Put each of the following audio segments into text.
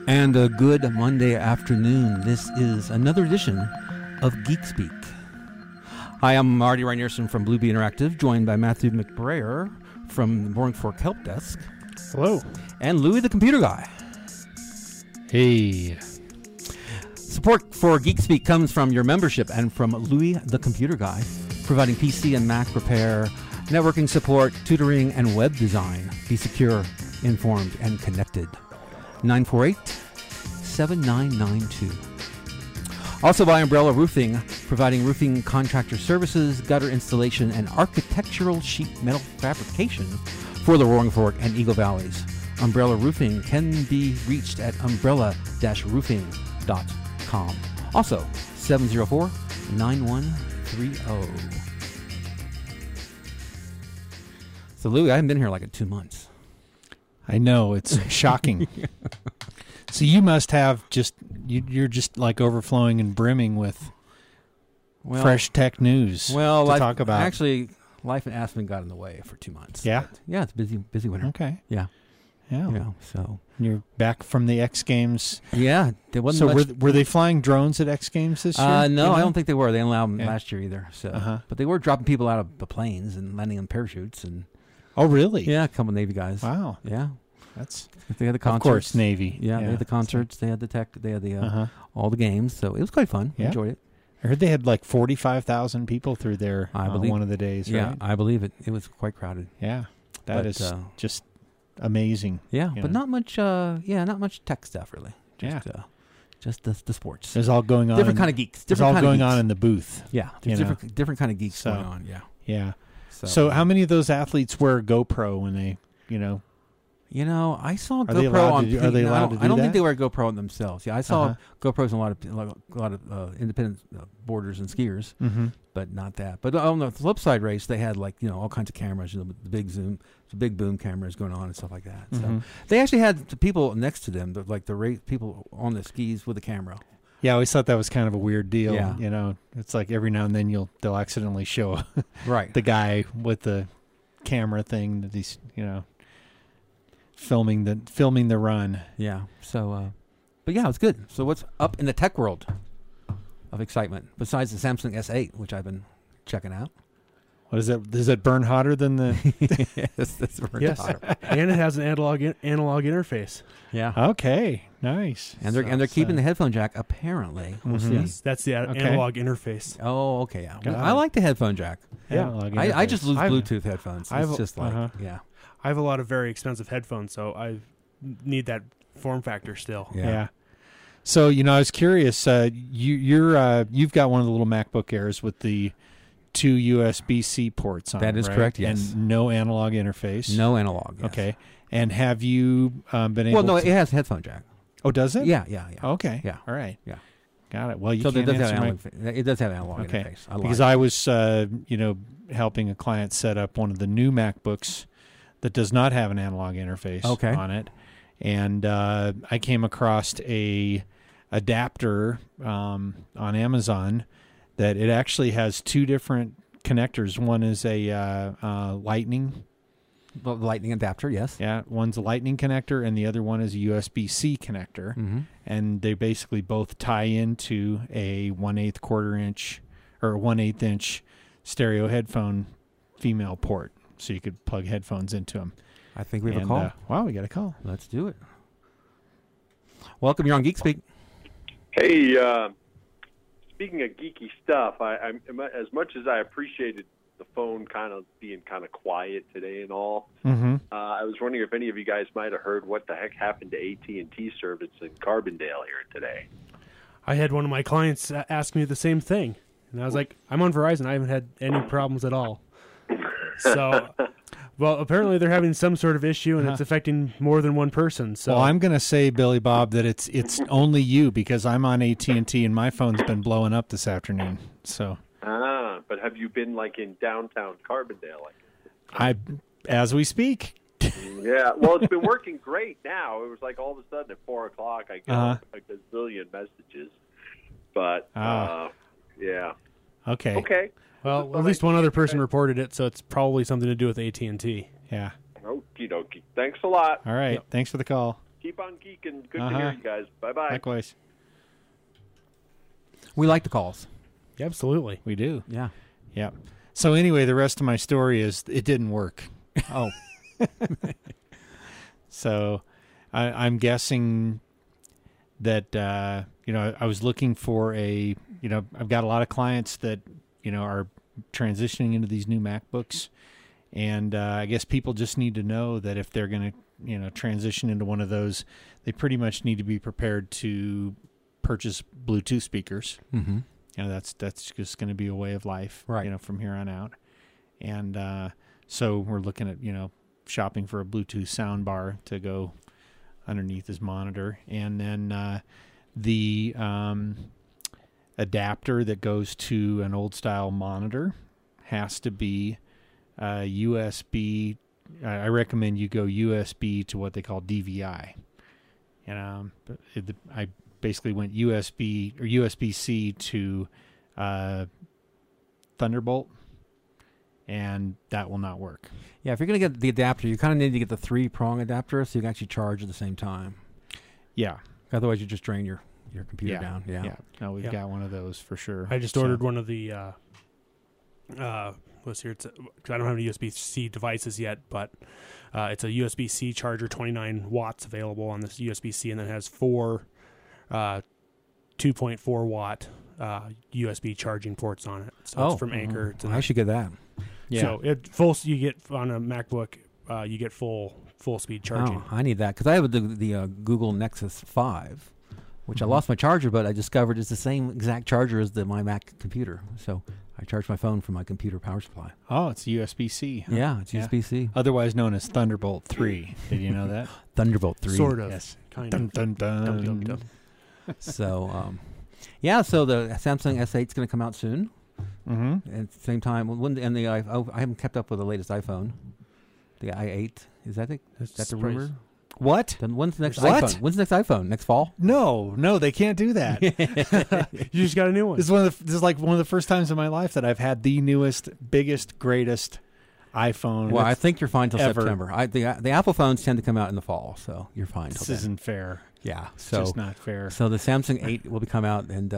And a good Monday afternoon. This is another edition of Geek Speak. Hi, I'm Marty Reinerson from Bluebee Interactive, joined by Matthew McBrayer from the Roaring Fork Help Desk. Hello. And Louie the Computer Guy. Hey. Support for Geek Speak comes from your membership and from Louie the Computer Guy, providing PC and Mac repair, networking support, tutoring, and web design. Be secure, informed, and connected. 948-7992. Also by Umbrella Roofing, providing roofing contractor services, gutter installation, and architectural sheet metal fabrication for the Roaring Fork and Eagle Valleys. Umbrella Roofing can be reached at umbrella-roofing.com. Also, 704-9130. So, Louie, I haven't been here like in 2 months. I know, it's shocking. So you must have you're just like overflowing and brimming with fresh tech news to talk about. Actually, life in Aspen got in the way for 2 months. Yeah? Yeah, it's busy winter. Okay. Yeah. Yeah. So you're back from the X Games. Yeah. There wasn't much. Were they flying drones at X Games this year? No, I don't think they were. They didn't allow them last year either. So, But they were dropping people out of the planes and landing on parachutes. And oh, really? Yeah, a couple Navy guys. Wow. Yeah. They had the concerts. Of course, Navy. Yeah, they had the concerts. They had the tech. They had the all the games. So it was quite fun. Yeah. Enjoyed it. I heard they had like 45,000 people through there one of the days, right? Yeah, I believe it. It was quite crowded. Yeah. That is just amazing. Yeah, but not much not much tech stuff really. Just the sports. There's all going on. Different kind of geeks. There's all going on in the booth. Yeah, there's different kind of geeks going on. Yeah. Yeah. So how many of those athletes wear GoPro when they, I saw Are GoPro they allowed on. to do- are they allowed to do I don't that? think they wear GoPro on themselves. Yeah, I saw GoPros on a lot of independent boarders and skiers, but not that. But on the flip side race, they had all kinds of cameras, the big zoom, the big boom cameras going on and stuff like that. So they actually had the people next to them, the race people on the skis with a camera. Yeah, I always thought that was kind of a weird deal. Yeah. It's like every now and then they'll accidentally show right the guy with the camera thing that he's filming the run. Yeah. So, but yeah, it was good. So what's up in the tech world of excitement besides the Samsung S8, which I've been checking out? What is that? Does it burn hotter than the? Yes, that's hotter. And it has an analog interface. Yeah. Okay. Nice. And they're keeping the headphone jack apparently. We'll see. Yes, that's the analog interface. Oh, okay. Yeah. I like the headphone jack. Yeah. I just lose Bluetooth headphones. It's just I have a lot of very expensive headphones, so I need that form factor still. Yeah. So I was curious. You've got one of the little MacBook Airs with the 2 USB-C ports on it. That is correct. Yes. And no analog interface. No analog. Yes. Okay. And have you been able? Well, no, it has headphone jack. Oh, does it? Yeah. Okay. Yeah. All right. Yeah. Got it. Well, it does have analog okay. interface. Because I was, helping a client set up one of the new MacBooks that does not have an analog interface on it, and I came across a adapter on Amazon that it actually has two different connectors. One is a Lightning. The Lightning adapter, yes. Yeah, one's a Lightning connector, and the other one is a USB-C connector. And they basically both tie into a 1/8 quarter-inch or 1/8 inch stereo headphone female port, so you could plug headphones into them. I think we have a call. Wow, we got a call. Let's do it. Welcome, you're on Geek Speak. Hey, speaking of geeky stuff, I'm as much as I appreciated the phone kind of being kind of quiet today and all, I was wondering if any of you guys might have heard what the heck happened to AT&T service in Carbondale here today. I had one of my clients ask me the same thing, and I was like, I'm on Verizon. I haven't had any problems at all. So, well, apparently they're having some sort of issue, and it's affecting more than one person. So, well, I'm going to say, Billy Bob, that it's only you, because I'm on AT&T and my phone's been blowing up this afternoon. So, but have you been like in downtown Carbondale? As we speak. Yeah, well, it's been working great now. It was like all of a sudden at 4 o'clock, I get a gazillion messages. But yeah. Okay. Well, at least one other person reported it, so it's probably something to do with AT&T. Yeah. Okie dokie. Thanks a lot. All right. Yep. Thanks for the call. Keep on Geek, and good to hear you guys. Bye-bye. Likewise. We like the calls. Absolutely. We do. Yeah. Yeah. So anyway, the rest of my story is it didn't work. Oh. So I'm guessing that, I was looking for I've got a lot of clients that, are transitioning into these new MacBooks. And I guess people just need to know that if they're going to, transition into one of those, they pretty much need to be prepared to purchase Bluetooth speakers. Mm-hmm. That's just going to be a way of life, right? From here on out. And so we're looking at, shopping for a Bluetooth sound bar to go underneath his monitor. And then the adapter that goes to an old style monitor has to be USB. I recommend you go USB to what they call DVI. And I basically went USB or USB-C to Thunderbolt, and that will not work. Yeah, if you're going to get the adapter, you kind of need to get the 3-prong adapter so you can actually charge at the same time. Yeah. Otherwise, you just drain your computer down. Yeah. Yeah. No, we've got one of those for sure. I just ordered one of the what's here? I don't have any USB-C devices yet, but it's a USB-C charger, 29 watts available on this USB-C, and then it has 4 2.4 watt USB charging ports on it. So it's from Anker. I should get that. Yeah. So you get on a MacBook, you get full speed charging. Oh, I need that because I have the Google Nexus 5, which I lost my charger, but I discovered it's the same exact charger as my Mac computer. So I charge my phone from my computer power supply. Oh, it's USB-C. Huh? Yeah, it's USB-C. Otherwise known as Thunderbolt 3. Did you know that? Thunderbolt 3. Sort of. Yes. Kind dun, of. dun, dun. Dum, dum, dum. So, so the Samsung S8 is going to come out soon. Mm-hmm. At the same time, I haven't kept up with the latest iPhone. The i8. Is that the rumor? What? Then when's the next What? iPhone? When's the next iPhone? Next fall? No, they can't do that. You just got a new one. This is like one of the first times in my life that I've had the newest, biggest, greatest iPhone. Well, I think you're fine till ever. September. The Apple phones tend to come out in the fall, so you're fine. This isn't fair. Yeah, It's just not fair. So the Samsung 8 will come out, and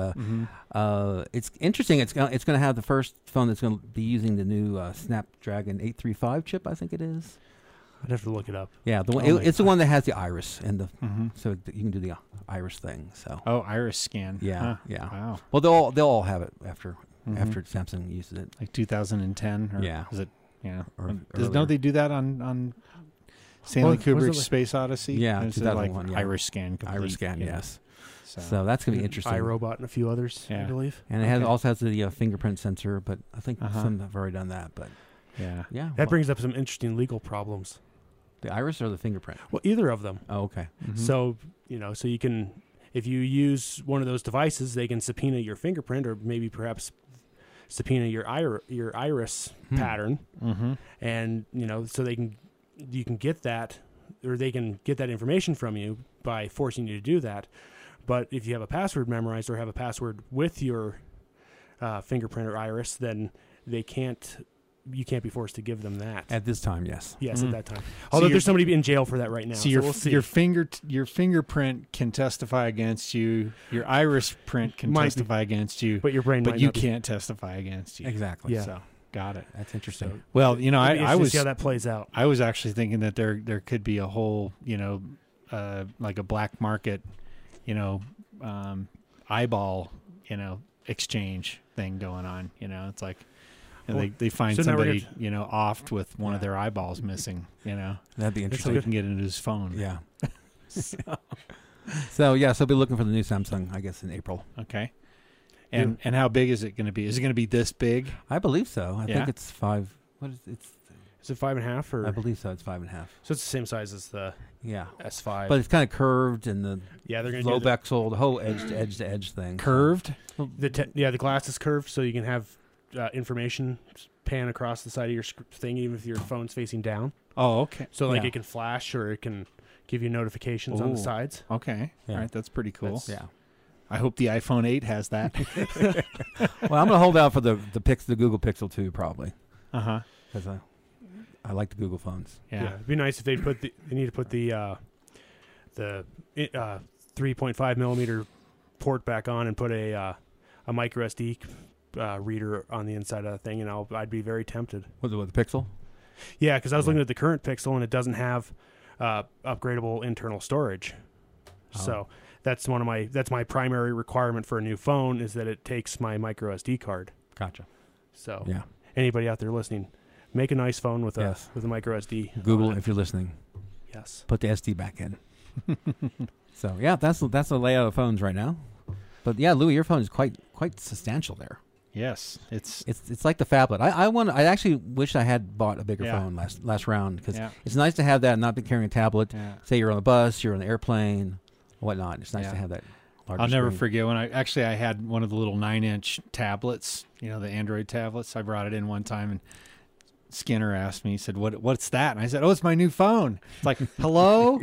it's interesting. It's going to have the first phone that's going to be using the new Snapdragon 835 chip. I think it is. I'd have to look it up. Yeah, the one. It's the one that has the iris and so you can do the iris thing. So iris scan. Yeah, huh. yeah. Wow. Well, they'll all have it after Samsung uses it. Like 2010. Or yeah. Is it? Yeah. Or they do that on Stanley Kubrick's Space Odyssey? Yeah, it's 2001. Like iris scan. Complete, iris scan. Yes. So that's going to be interesting. iRobot and a few others, I believe. And it also has the fingerprint sensor, but I think some have already done that. But yeah. That brings up some interesting legal problems. The iris or the fingerprint? Well, either of them. Oh, okay. Mm-hmm. So so you can, if you use one of those devices, they can subpoena your fingerprint, or maybe perhaps subpoena your iris pattern, and so you can get that, or they can get that information from you by forcing you to do that. But if you have a password memorized or have a password with your fingerprint or iris, then you can't be forced to give them that. At this time, yes. Yes, at that time. Although there's somebody in jail for that right now. So we'll see. your fingerprint can testify against you. Your iris print can testify against you. But your brain but you can't testify against you. Exactly. Yeah. So got it. That's interesting. So, well, I was see how that plays out. I was actually thinking that there could be a whole, like a black market, eyeball, exchange thing going on. It's like. And they find somebody, offed with one of their eyeballs missing, That'd be interesting. So he can get into his phone. Yeah. So be looking for the new Samsung, I guess, in April. Okay. And how big is it going to be? Is it going to be this big? I believe so. I think it's 5. What is it? Is it 5.5 or? I believe so. It's 5.5. So it's the same size as the S5, but it's kind of curved and they're going to low bezel, the whole edge to edge thing. Curved. The glass is curved, so you can have information pan across the side of your thing, even if your phone's facing down. Oh, okay. So it can flash or it can give you notifications on the sides. Okay. Yeah. All right. That's pretty cool. Yeah. I hope the iPhone 8 has that. Well, I'm going to hold out for the Google Pixel 2 probably. Because I like the Google phones. Yeah. It'd be nice if they need to put the the 3.5 millimeter port back on and put a micro SD reader on the inside of the thing, and I'd be very tempted. With the Pixel? Yeah, because I was looking at the current Pixel, and it doesn't have upgradable internal storage. So that's my primary requirement for a new phone, is that it takes my micro SD card. Gotcha. So yeah, anybody out there listening, make a nice phone with a micro SD. Google, if you're listening. Yes. Put the SD back in. So yeah, that's the layout of phones right now. But yeah, Louis, your phone is quite substantial there. Yes, it's like the phablet. I actually wish I had bought a bigger phone last round, because it's nice to have that and not be carrying a tablet. Yeah. Say you're on a bus, you're on an airplane, whatnot. It's nice to have that. I'll never forget when I had one of the little 9-inch tablets, the Android tablets. I brought it in one time, and Skinner asked me, he said, what's that? And I said, it's my new phone. It's like, hello?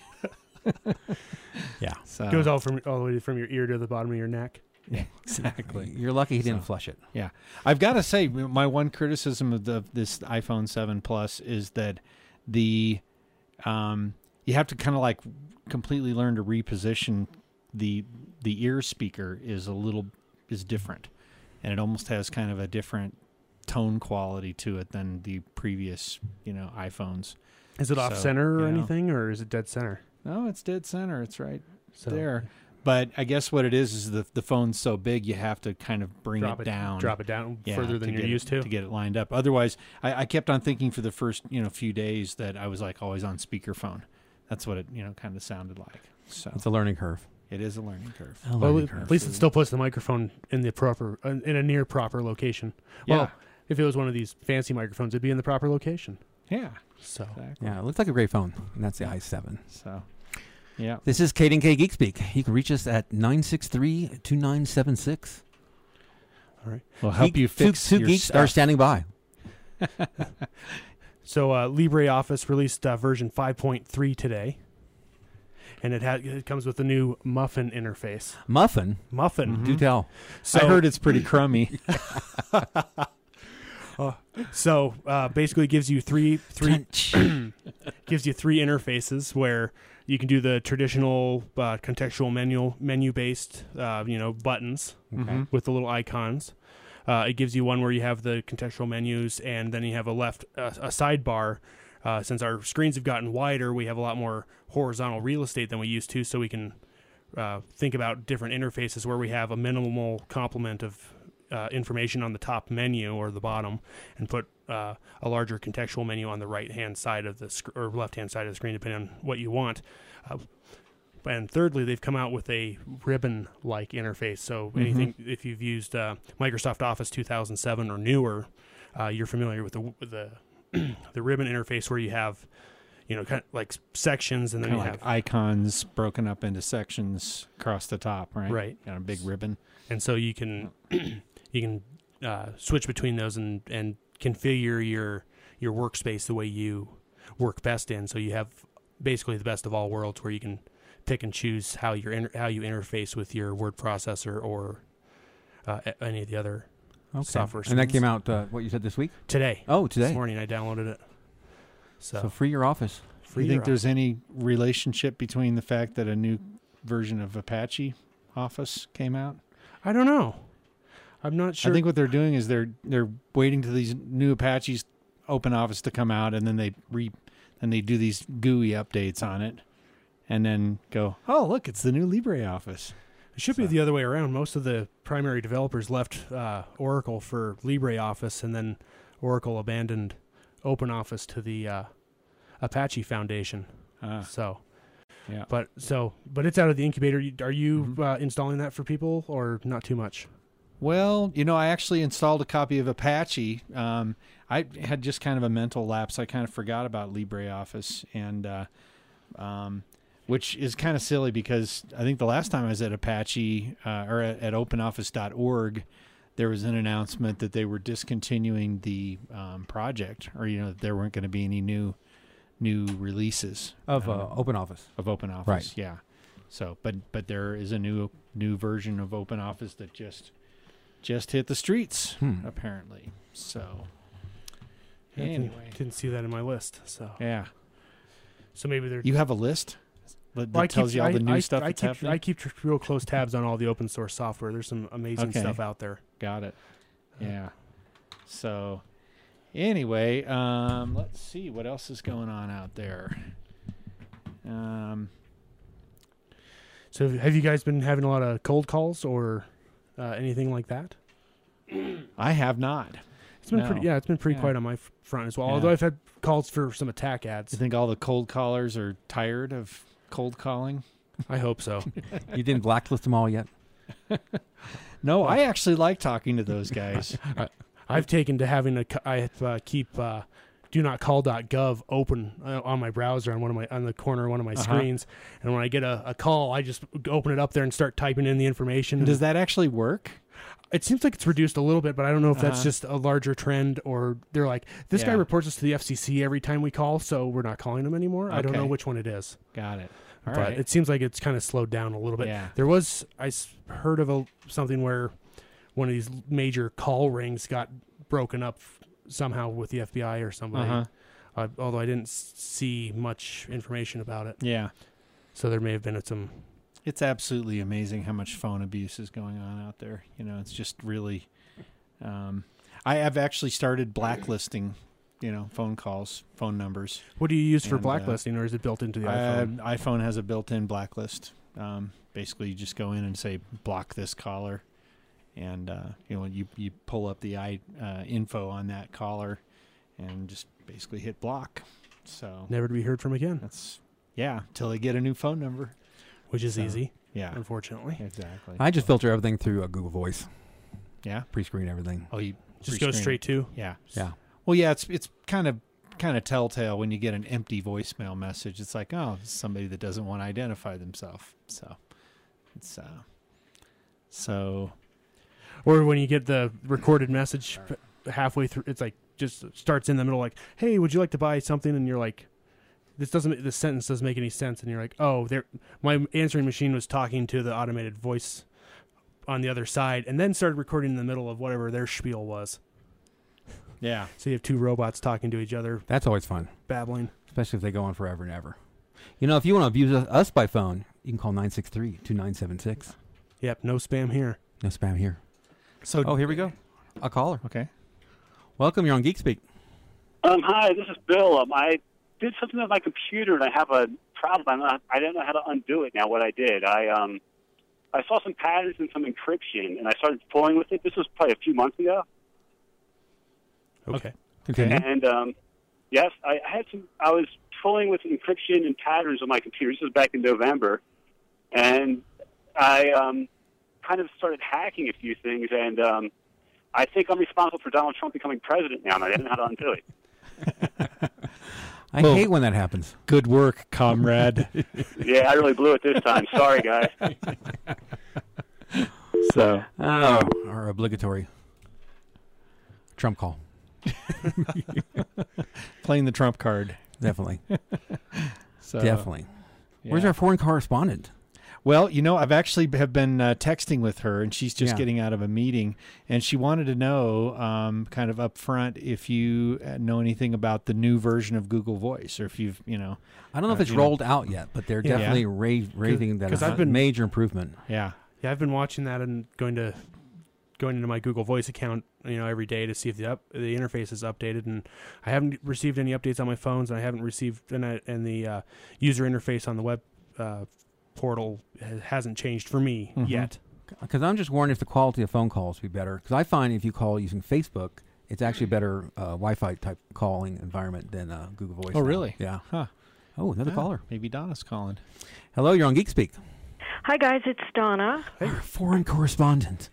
Yeah. So it goes all the way from your ear to the bottom of your neck. Yeah, exactly. You're lucky he didn't flush it. Yeah. I've got to say, my one criticism of this iPhone 7 Plus is that you have to kind of like completely learn to reposition the ear speaker is different, and it almost has kind of a different tone quality to it than the previous iPhones. Is it off center or anything, or is it dead center? No, it's dead center. It's right there. But I guess what it is the phone's so big, you have to kind of drop it down further than you're used to get it lined up. Otherwise, I kept on thinking for the first few days that I was like always on speakerphone. That's what it kind of sounded like. So it's a learning curve. It is a learning curve. At least it still puts the microphone in a near proper location. Yeah. Well, if it was one of these fancy microphones, it'd be in the proper location. Yeah. So exactly. Yeah, it looks like a great phone, and that's the i7. So, yeah. This is K&K Geek Speak. You can reach us at 963-2976. All right. We'll help you fix two your geeks stuff. are standing by. So LibreOffice released version 5.3 today, and it comes with a new Muffin interface. Muffin? Mm-hmm. Do tell. So, I heard it's pretty crummy. So basically, it gives you three gives you three interfaces where you can do the traditional contextual menu based buttons with the little icons. It gives you one where you have the contextual menus, and then you have a sidebar. Since our screens have gotten wider, we have a lot more horizontal real estate than we used to, so we can think about different interfaces where we have a minimal complement of information on the top menu or the bottom, and put a larger contextual menu on the right-hand side of the or left-hand side of the screen, depending on what you want. And thirdly, they've come out with a ribbon-like interface. So anything, if you've used Microsoft Office 2007 or newer, you're familiar with the ribbon interface, where you have kind of like sections, and then you have icons broken up into sections across the top, right? Right. Got a big ribbon, and so you can switch between those and configure your workspace the way you work best in. So you have basically the best of all worlds, where you can pick and choose how you interface with your word processor or any of the other software. And that came out what you said this week? Today. Oh, today. This morning I downloaded it. So free your Office. Do you think there's any relationship between the fact that a new version of Apache Office came out? I don't know. I'm not sure. I think what they're doing is they're waiting to these new Apache's Open Office to come out, and then they do these GUI updates on it, and then go, oh, look, it's the new LibreOffice. It should be the other way around. Most of the primary developers left Oracle for LibreOffice, and then Oracle abandoned OpenOffice to the Apache Foundation. So, yeah. But it's out of the incubator. Are you installing that for people, or not too much? Well, I actually installed a copy of Apache. I had just kind of a mental lapse. I kind of forgot about LibreOffice, and which is kind of silly, because I think the last time I was at Apache or at OpenOffice.org, there was an announcement that they were discontinuing the project, or there weren't going to be any new releases of OpenOffice. Of OpenOffice, right? Yeah. So, but there is a new version of OpenOffice that just hit the streets, apparently. So, anyway, didn't see that in my list. So yeah. So maybe they're... You have a list? that tells you all the new stuff that's happening? I keep real close tabs on all the open source software. There's some amazing stuff out there. Got it. Yeah. So anyway, let's see what else is going on out there. So have you guys been having a lot of cold calls or anything like that? I have not. It's been pretty quiet on my front as well. Yeah. Although I've had calls for some attack ads. You think all the cold callers are tired of cold calling? I hope so. You didn't blacklist them all yet? No, I actually like talking to those guys. I've taken to having keep donotcall.gov open on my browser on the corner of one of my screens, and when I get a call, I just open it up there and start typing in the information. Does that actually work? It seems like it's reduced a little bit, but I don't know if that's just a larger trend, or they're like, this guy reports us to the FCC every time we call, so we're not calling him anymore. Okay. I don't know which one it is. Got it. All right. It seems like it's kind of slowed down a little bit. Yeah. I heard of something where one of these major call rings got broken up somehow with the FBI or somebody, although I didn't see much information about it. Yeah. So there may have been some... It's absolutely amazing how much phone abuse is going on out there. You know, it's just really... I have actually started blacklisting, phone calls, phone numbers. What do you use for blacklisting, or is it built into the iPhone? iPhone has a built-in blacklist. Basically, you just go in and say, block this caller. And, you pull up the info on that caller and just basically hit block. So never to be heard from again. Till they get a new phone number. Which is easy. Yeah. Unfortunately. Exactly. I just filter everything through Google Voice. Yeah. Pre-screen everything. Oh, you just go straight to? Yeah. Yeah. Well, yeah, it's kind of telltale when you get an empty voicemail message. It's like, oh, it's somebody that doesn't want to identify themselves. So it's or when you get the recorded message halfway through, it's like just starts in the middle, like, "Hey, would you like to buy something?" And you're like, this sentence doesn't make any sense, and you're like, "Oh, my answering machine was talking to the automated voice on the other side, and then started recording in the middle of whatever their spiel was." Yeah. So you have two robots talking to each other. That's always fun, babbling, especially if they go on forever and ever. If you want to abuse us by phone, you can call 963-2976. Yep. No spam here. No spam here. So, here we go. A caller. Okay. Welcome. You're on Geek Speak. Hi, this is Bill. I did something with my computer, and I have a problem. I don't know how to undo it now. What I did, I saw some patterns and some encryption, and I started fooling with it. This was probably a few months ago. Okay. Continue. And yes, I was fooling with encryption and patterns on my computer. This was back in November, and I kind of started hacking a few things, and I think I'm responsible for Donald Trump becoming president now, and I didn't know how to undo it. I hate when that happens. Good work, comrade. Yeah, I really blew it this time. Sorry, guys. So, our obligatory Trump call. Playing the Trump card. Definitely. So, definitely. Yeah. Where's our foreign correspondent? Well, I've actually have been texting with her, and she's just getting out of a meeting, and she wanted to know, kind of up front, if you know anything about the new version of Google Voice, or if you've, I don't know if it's rolled out yet, but they're definitely raving that it's a major improvement. Yeah. Yeah, I've been watching that and going into my Google Voice account, every day to see if the interface is updated, and I haven't received any updates on my phones, and I haven't received and the user interface on the web portal hasn't changed for me yet. Because I'm just wondering if the quality of phone calls would be better. Because I find if you call using Facebook, it's actually a better Wi-Fi type calling environment than Google Voice. Oh, really? Yeah. Huh. Oh, another caller. Maybe Donna's calling. Hello, you're on Geek Speak. Hi, guys. It's Donna. Hey, foreign correspondent.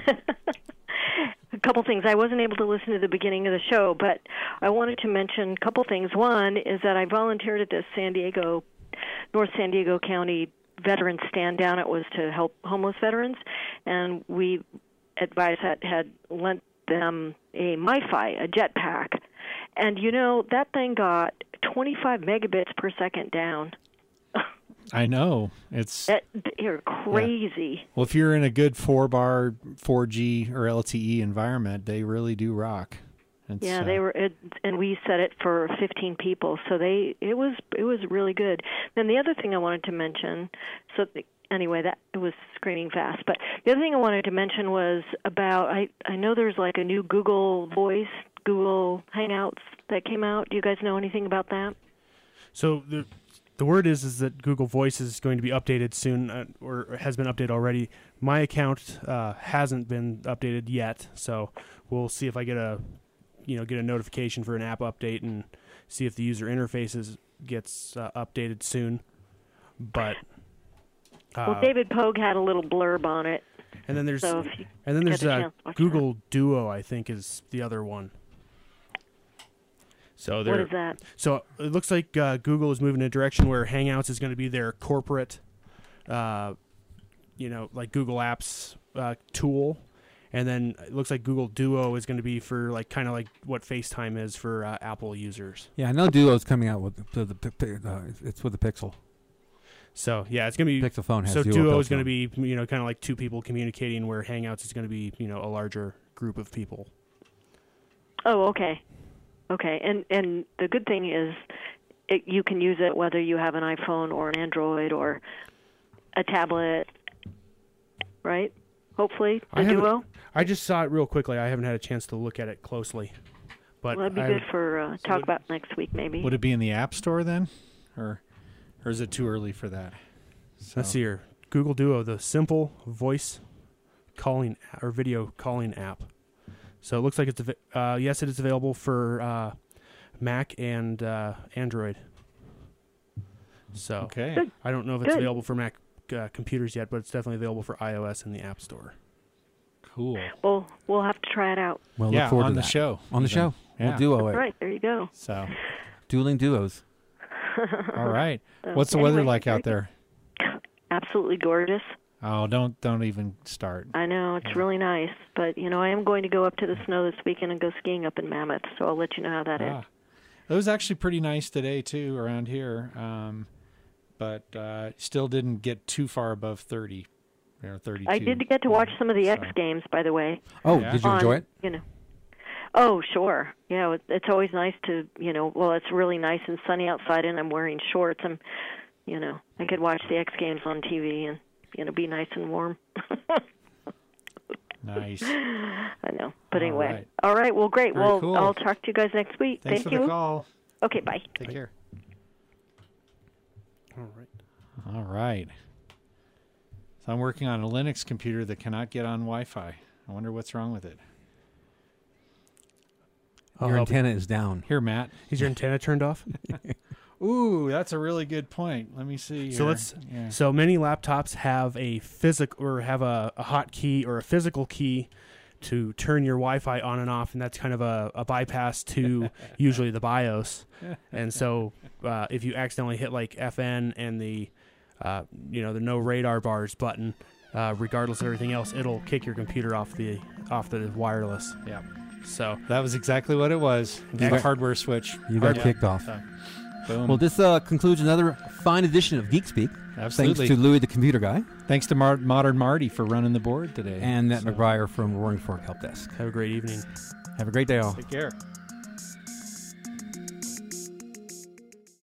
A couple things. I wasn't able to listen to the beginning of the show, but I wanted to mention a couple things. One is that I volunteered at the North San Diego County Veterans Stand Down. It was to help homeless veterans, and we advised had lent them a MiFi, a jetpack, and that thing got 25 megabits per second down. I know. You're crazy. Yeah. Well, if you're in a good 4-bar 4G or LTE environment, they really do rock. Yeah, they were, and we set it for 15 people, so it was really good. Then the other thing I wanted to mention, anyway, that it was screaming fast. But the other thing I wanted to mention was about I know there's like a new Google Voice, Google Hangouts that came out. Do you guys know anything about that? So the word is that Google Voice is going to be updated soon, or has been updated already. My account hasn't been updated yet, so we'll see if I get a notification for an app update and see if the user interfaces gets updated soon. But David Pogue had a little blurb on it. And then there's Google Duo, I think, is the other one. So what is that? So it looks like Google is moving in a direction where Hangouts is going to be their corporate, like Google Apps tool. And then it looks like Google Duo is going to be for kind of like what FaceTime is for Apple users. Yeah, I know Duo is coming out with it's with the Pixel. So yeah, it's going to be Pixel phone has Duo is going to be kind of like two people communicating, where Hangouts is going to be a larger group of people. Oh, okay. Okay, and the good thing is you can use it whether you have an iPhone or an Android or a tablet, right? Hopefully, the Duo. I just saw it real quickly. I haven't had a chance to look at it closely. But that'd be good for talk about next week, maybe. Would it be in the App Store then? Or is it too early for that? So. Let's see here. Google Duo, the simple voice calling or video calling app. So it looks like it's yes, it is available for Mac and Android. So okay. Good. I don't know if it's available for Mac computers yet, but it's definitely available for iOS in the App Store. Cool. Well, we'll have to try it out. Well, look forward on to the that. show. On the show. Yeah. We'll duo it. Right, there you go. So, dueling duos. All right. What's the weather like out there? Absolutely gorgeous. Oh, don't even start. I know, it's really nice. But, I am going to go up to the snow this weekend and go skiing up in Mammoth, so I'll let you know how that is. It was actually pretty nice today, too, around here. But still didn't get too far above 30 or 32. I did get to watch some of the X Games, by the way. Oh, yeah? Did you enjoy it? Oh, sure. Yeah, it's always nice to, it's really nice and sunny outside, and I'm wearing shorts. I could watch the X Games on TV and, be nice and warm. Nice. I know. But anyway. Right. All right. Well, great. Very cool. I'll talk to you guys next week. Thanks Thank for you. the call. Okay, bye. Take care. All right. So I'm working on a Linux computer that cannot get on Wi-Fi. I wonder what's wrong with it. Your antenna is down. Here, Matt. Is your antenna turned off? Ooh, that's a really good point. Let me see. So So many laptops have a have a hotkey or a physical key to turn your Wi-Fi on and off, and that's kind of a bypass to usually the BIOS. And so if you accidentally hit like FN and the the no radar bars button, regardless of everything else, it'll kick your computer off the wireless. Yeah. So that was exactly what it was. The hardware switch. You got kicked off. Boom. Well, this concludes another fine edition of Geek Speak. Absolutely. Thanks to Louis the Computer Guy. Thanks to Modern Marty for running the board today. And Matt McBriar from Roaring Fork Help Desk. Have a great evening. Have a great day, all. Take care.